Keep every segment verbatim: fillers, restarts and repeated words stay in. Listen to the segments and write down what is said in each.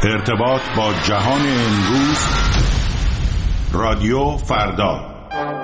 ارتباط با جهان امروز، رادیو فردا.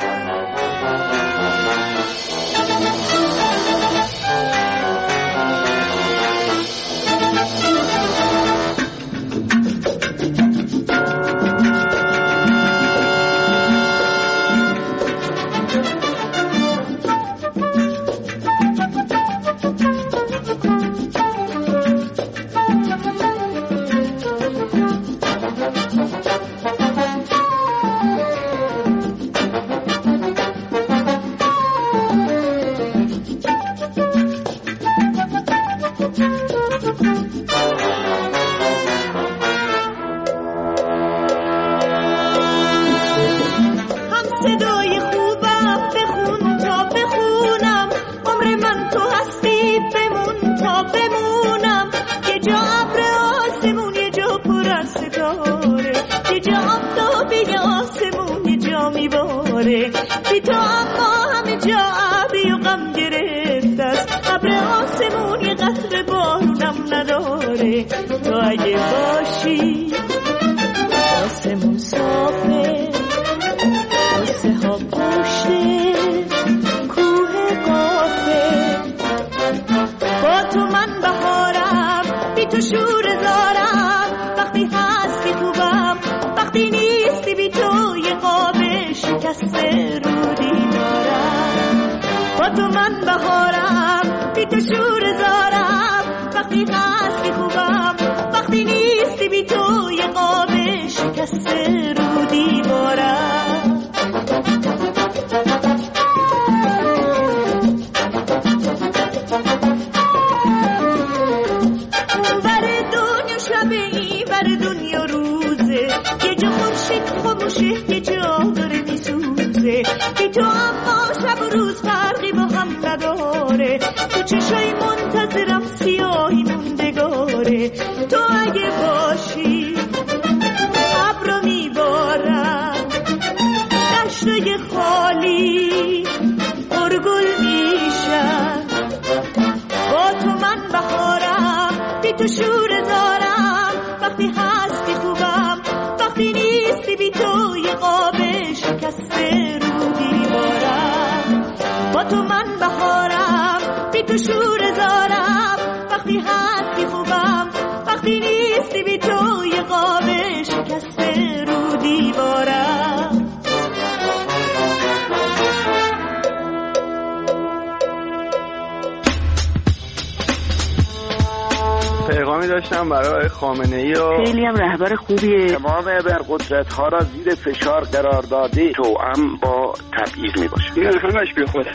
پیغامی داشتم برای خامنه‌ای و خیلی هم رهبر خوبیه. تمام ابرقدرت ها را زیر فشار قرار داده توأم با تبعیض میباشه. این همش بی خوده.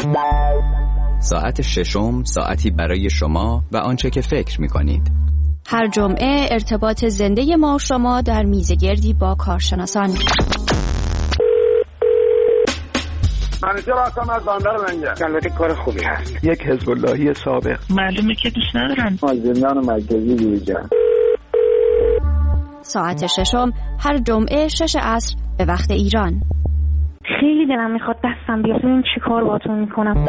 ساعت ششم، ساعتی برای شما و آنچه که فکر میکنید. هر جمعه ارتباط زنده ما و شما در میزگردی با کارشناسان. منیجر هستم از بندر لنگر. البته کار خوبی هست. یک حزب اللهی سابق. معلومه که دوست ندارن. از زندان مرکزی بیرون. ساعت ششم هر جمعه شش عصر به وقت ایران. خیلی دلم میخواد دستم بیاد ببینم چی کار باهاتون میکنم.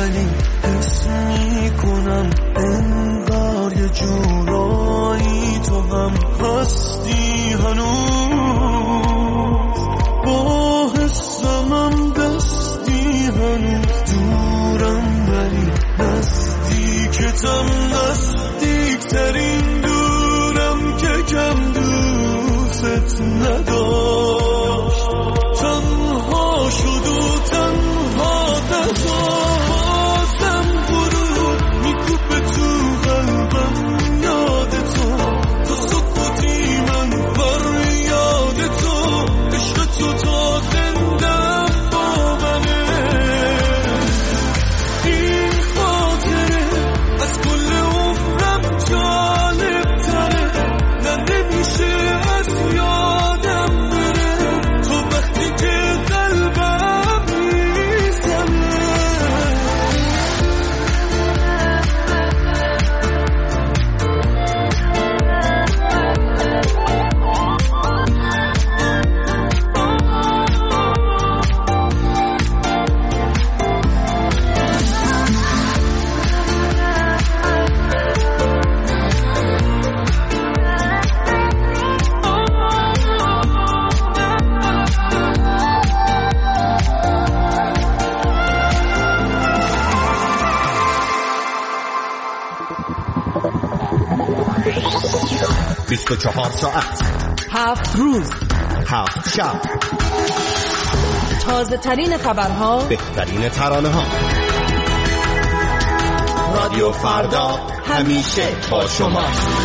ولی حس میکنم انگار یه جورایی تو هم هستی هنوز، با حسم هم دستی هنوز، دورم ولی نزدیکتم، نزدیکترین دورم که کم دوست نداشت، تنها شد و تنها دتا بازم غروب میکوبه تو قلبم یاد تو، تو سکوتی من بر یاد تو، عشق تو تا زندم با منه، این خاطره از کل عمرم جالب تره، نه نمیشه از یادم بره، تو وقتی که قلبم میزنه. بیست و چهار ساعت، هفت روز، هفت شب، تازه ترین خبرها، بهترین ترانه ها. رادیو فردا همیشه با شما.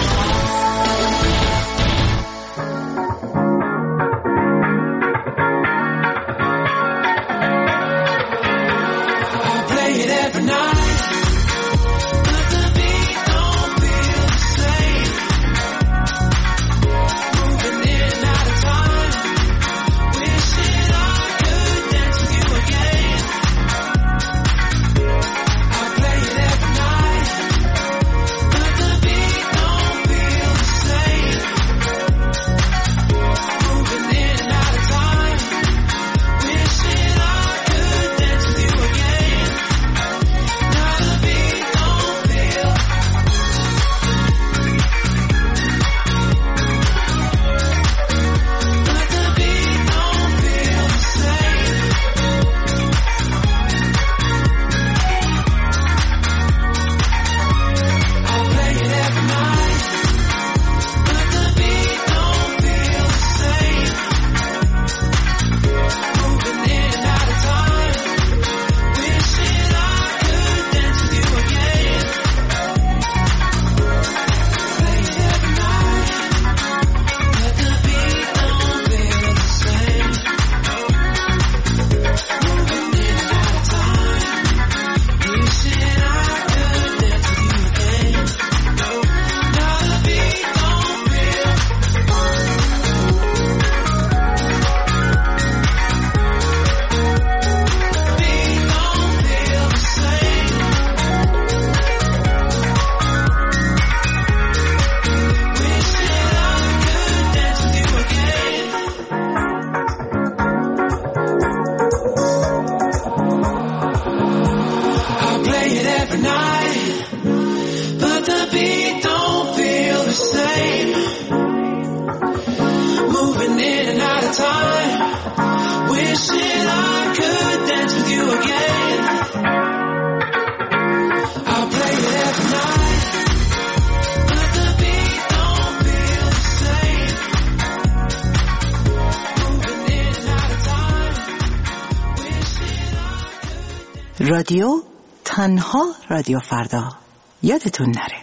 رادیو تنها رادیو فردا، یادتون نره.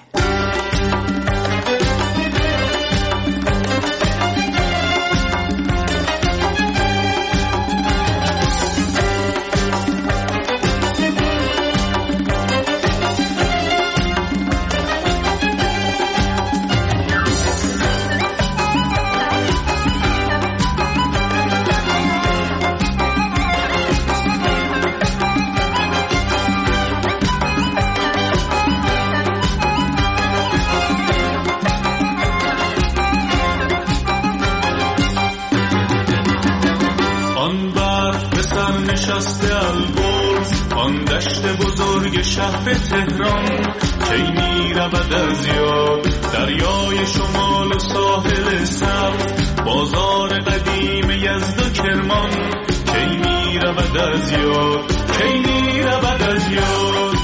نشسته البرز، آن دشت بزرگ بزرگ شهر تهران کی می رود از یاد، دریای شمال و ساحل سبز، بازار قدیم یزد و کرمان کی می رود از یاد، کی می رود از یاد.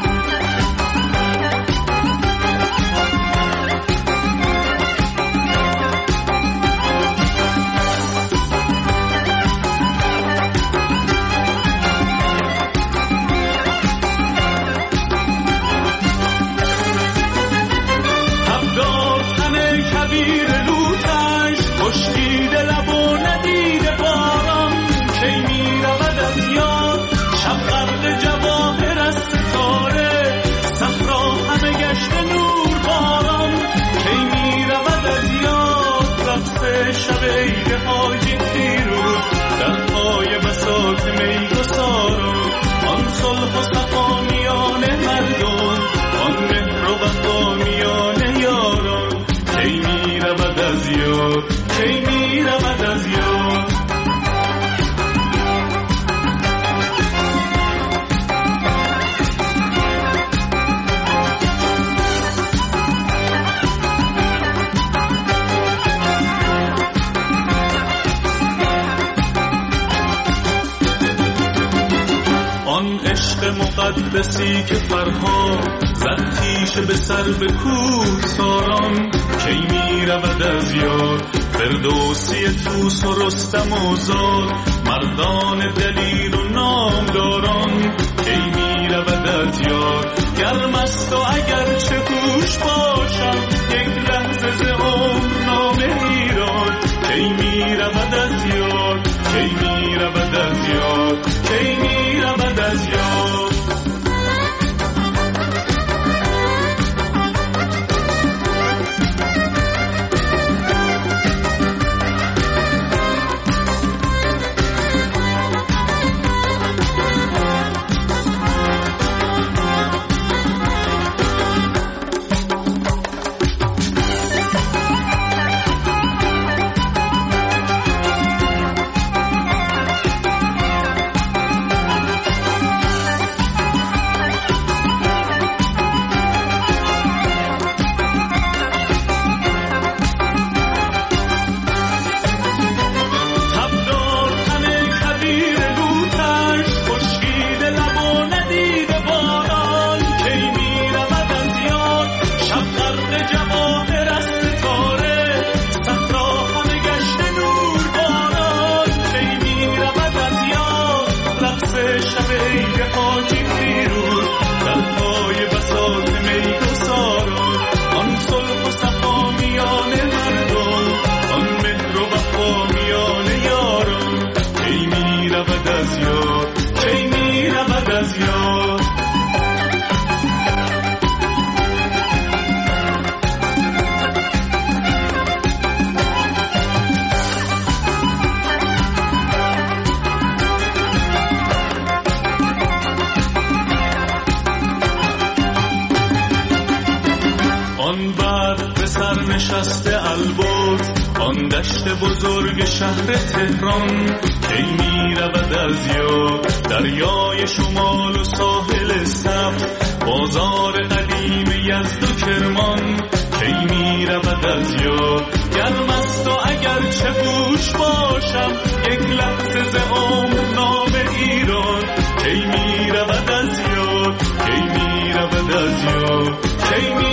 شب عید حاجی پیروز در پای بساط میگساران، آن صلح و صفا میان مردم، آن مهر و وفا میان یاران کی می رود از یاد، کی می رود از یاد. مقدسی که فرهاد زد تیشه به سر به کوه ساران کی می رود از یاد، فردوسی طوس و رستم و زال، مردان دلیر و نامداران کی می رود از یاد. گرم است و اگر چه گوش باشم یک لحظه ز عمر نام ایران کی می رود از یاد، کی می رود از یاد، کی می رود از یاد. بزرگ شهر تهران کی می رود از یاد، دریای شمال و ساحل سبز، بازار قدیم یزد و کرمان کی می رود از یاد. گرم است و اگر چه پوش باشم یک لحظه ز عمر نام ایران کی می رود از یاد، کی می رود از یاد، کی می